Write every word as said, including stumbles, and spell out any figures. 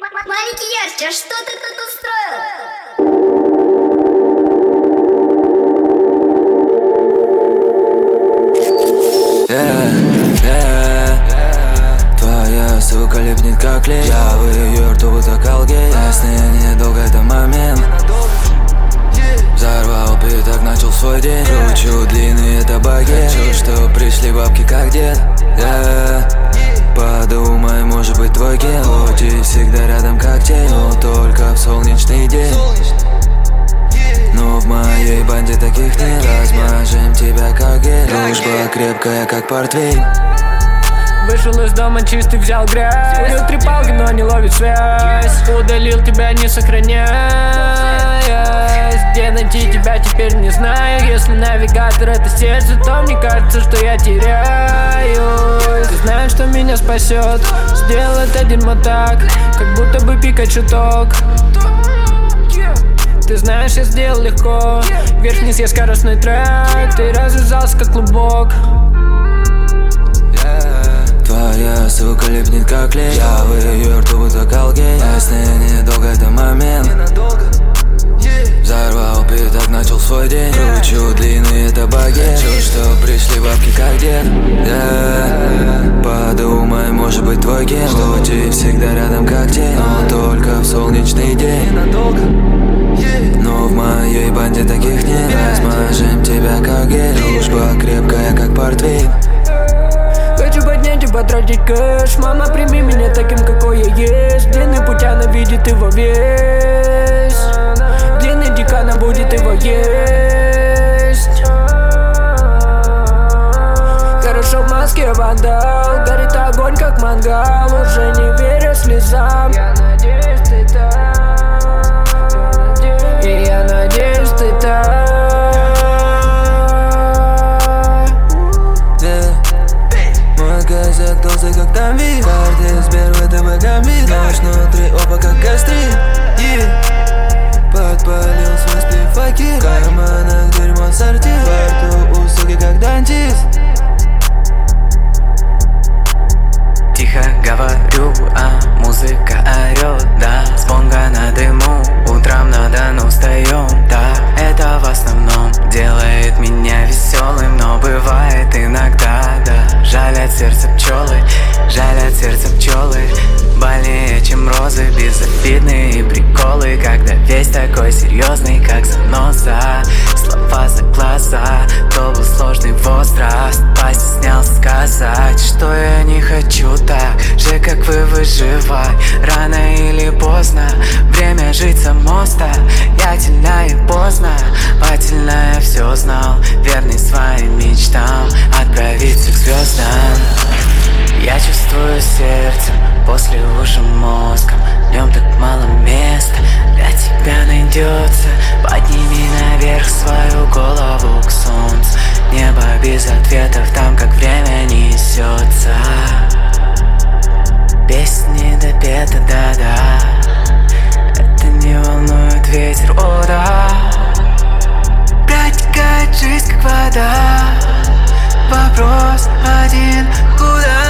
Маленький Ярче, а что ты тут устроил? Yeah, yeah. Твоя сука липнет как клей. Я в ее рту будто колгей. Ясный недолго это момент. Взорвал пятак, начал свой день. Кручу длинные табаки. Хочу, что пришли бабки как дед. Yeah. Подумай, может быть твой гелочи всегда рядом как тень, но только в солнечный день. Но в моей банде таких не размажем тебя как гель. Дружба крепкая как портвейн. Вышел из дома чистый, взял грязь. Курил три палки, но не ловит связь. Удалил тебя, не сохраняясь. Где найти тебя теперь не знаю. Если навигатор это сердце, то мне кажется, что я теряюсь. Ты знаешь, что меня спасет. Сделал это дерьмо так, как будто бы Пикачу ток. Ты знаешь, я сделал легко. Вверх-вниз я скоростной трек. Ты развязался как клубок. Твоя сука липнет как клей. Я в ее рту будто колгей. Ясный недолго это момент. Взорвал пятак, начал свой день. Кручу длинные табаки. Хочу, что пришли бабки как дед. Yeah. Подумай, может быть твой гелочи всегда рядом как тень, но только в солнечный день. Но в моей банде таких не размажем тебя как гель. Дружба крепкая как портвейн. Хочу поднять и потратить кэш. Мама, прими меня таким, какой я есть. Длинный путь, она видит его весь. Длинный дик, она будет его есть. Хорошо в маске вандал. Горит огонь, как мангал. Уже не верю слезам. Я надеюсь, ты там. И я надеюсь, ты там. Косяк толстый, как там вид. Карты Сбер, ВТБ гамбит. Нож внутри, опа, как гастрит. yeah. Подпалил свой сплифаки. В карманах дерьмо сорти. Во рту услуги, как дантист. Тихо говорю, а музыка орёт, да. С бонга на дыму, утром на Дону встаём, да. Это в основном делает меня веселым, но бывает иногда, да. Жалят сердце пчелы, жалят сердце пчелы. Больнее, чем розы, безобидные приколы. Когда весь такой серьезный, как заноза. Слова за глаза, то был сложный возраст. Постеснялся сказать, что я не хочу так же, как вы, выживать. Рано или поздно, время жить самоста. Я тельна и поздно, потельно я все знал. Верный своим мечтам, отправиться к звездам. Я чувствую сердцем, после ушем мозгом. Днем так мало места, для тебя найдется. Подними наверх свою голову к солнцу. Небо без ответов, там как время несется. Песни допета, да-да. Это не волнует ветер, о да. Протекает жизнь как вода. Вопрос один, куда?